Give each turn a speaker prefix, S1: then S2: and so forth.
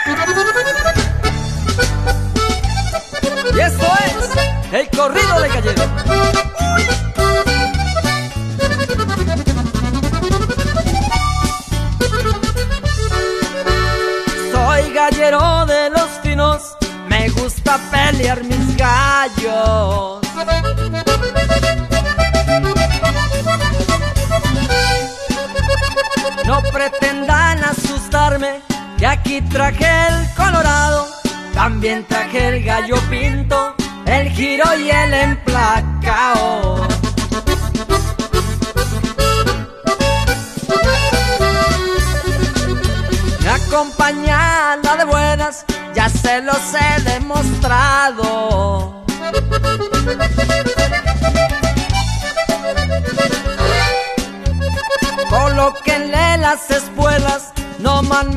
S1: Y esto es el corrido de Gallero. Soy gallero de los finos, me gusta pelear mis gallos. No pretendan asustarme, que aquí traje el colorado, también traje el gallo pinto, el giro y el emplacao. Me acompaña la de buenas, ya se los he demostrado. Colóquenle las espuelas, no man